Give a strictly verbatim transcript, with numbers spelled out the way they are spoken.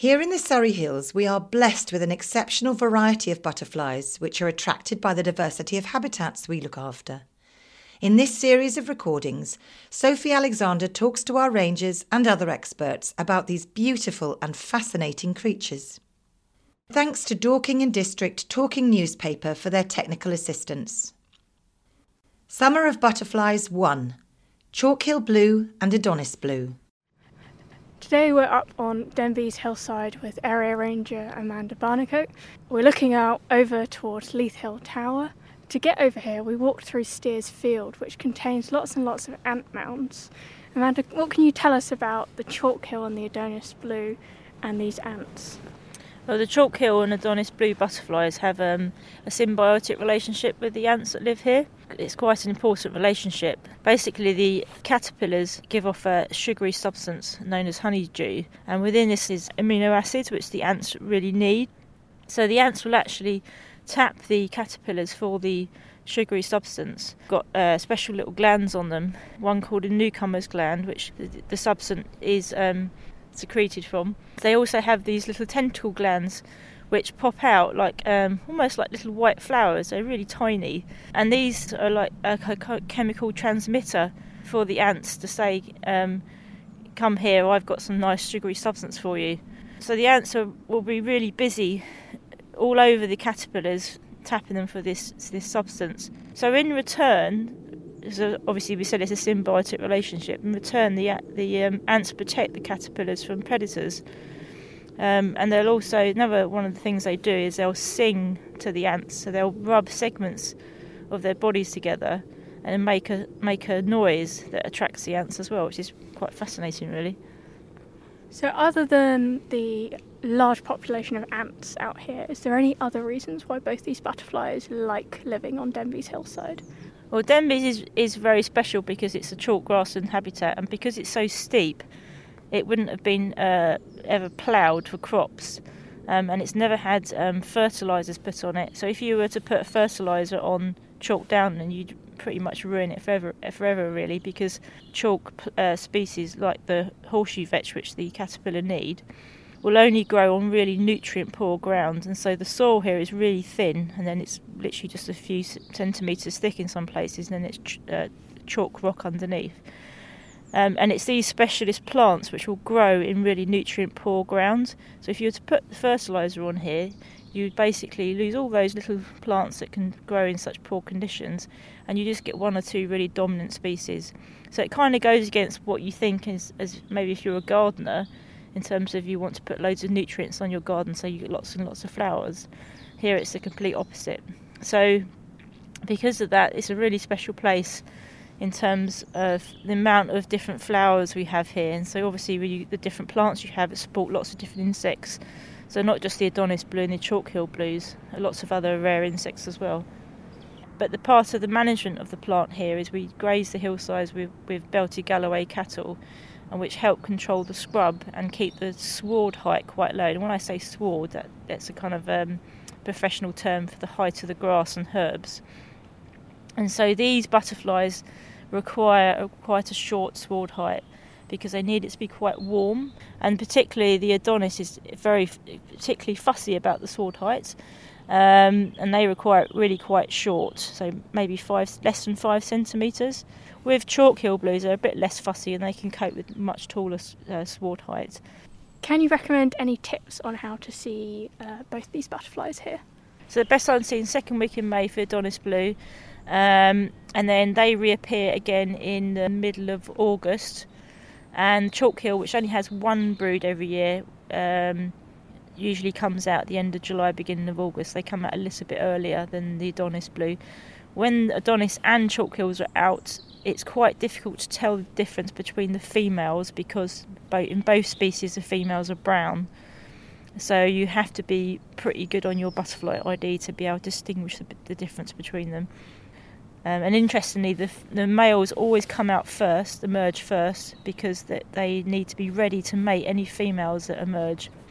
Here in the Surrey Hills, we are blessed with an exceptional variety of butterflies which are attracted by the diversity of habitats we look after. In this series of recordings, Sophie Alexander talks to our rangers and other experts about these beautiful and fascinating creatures. Thanks to Dorking and District Talking Newspaper for their technical assistance. Summer of Butterflies one. Chalkhill Blue and Adonis Blue. Today we're up on Denbies hillside with Area Ranger Amanda Barnicoat. We're looking out over towards Leith Hill Tower. To get over here we walked through Steers Field, which contains lots and lots of ant mounds. Amanda, what can you tell us about the Chalkhill and the Adonis Blue and these ants? Well, the Chalkhill and Adonis Blue butterflies have um, a symbiotic relationship with the ants that live here. It's quite an important relationship. Basically, the caterpillars give off a sugary substance known as honeydew, and within this is amino acids which the ants really need. So the ants will actually tap the caterpillars for the sugary substance. Got uh, special little glands on them, one called a newcomer's gland, which the, the substance is um, secreted from. They also have these little tentacle glands which pop out like um, almost like little white flowers. They're really tiny, and these are like a, a chemical transmitter for the ants to say, um, come here, I've got some nice sugary substance for you. So the ants are, will be really busy all over the caterpillars, tapping them for this this substance. So in return, so obviously we said it's a symbiotic relationship. In return, the the um, ants protect the caterpillars from predators, um, and they'll also, another one of the things they do is they'll sing to the ants. So they'll rub segments of their bodies together and make a make a noise that attracts the ants as well, which is quite fascinating, really. So other than the large population of ants out here, is there any other reasons why both these butterflies like living on Denbies hillside? Well, Denbies is, is very special because it's a chalk grassland habitat, and because it's so steep, it wouldn't have been uh, ever ploughed for crops, um, and it's never had um, fertilisers put on it. So if you were to put a fertiliser on chalk down, then you'd pretty much ruin it forever, forever really, because chalk uh, species like the horseshoe vetch, which the caterpillar need, will only grow on really nutrient-poor ground, and so the soil here is really thin, and then it's literally just a few centimetres thick in some places, and then it's ch- uh, chalk rock underneath. Um, and it's these specialist plants which will grow in really nutrient-poor ground. So if you were to put the fertiliser on here, you'd basically lose all those little plants that can grow in such poor conditions, and you just get one or two really dominant species. So it kind of goes against what you think is, as maybe if you're a gardener, in terms of you want to put loads of nutrients on your garden so you get lots and lots of flowers. Here it's the complete opposite. So because of that, it's a really special place in terms of the amount of different flowers we have here. And so obviously with you, the different plants you have, it support lots of different insects. So not just the Adonis blue and the Chalkhill blues, lots of other rare insects as well. But the part of the management of the plant here is we graze the hillsides with, with belted Galloway cattle, and which help control the scrub and keep the sward height quite low. And when I say sward, that, that's a kind of um, professional term for the height of the grass and herbs. And so these butterflies require a, quite a short sward height because they need it to be quite warm. And particularly the Adonis is very particularly fussy about the sward height. Um, and they require it really quite short, so maybe five, less than five centimetres. With Chalkhill blues, they're a bit less fussy and they can cope with much taller uh, sward heights. Can you recommend any tips on how to see uh, both these butterflies here? So the best I'm seeing second week in May for Adonis blue, um, and then they reappear again in the middle of August. And Chalkhill, which only has one brood every year, um, usually comes out at the end of July, beginning of August. They come out a little bit earlier than the Adonis blue. When Adonis and Chalkhills are out, it's quite difficult to tell the difference between the females because both, in both species the females are brown. So you have to be pretty good on your butterfly I D to be able to distinguish the, the difference between them. Um, and interestingly, the, the males always come out first, emerge first, because they, they need to be ready to mate any females that emerge.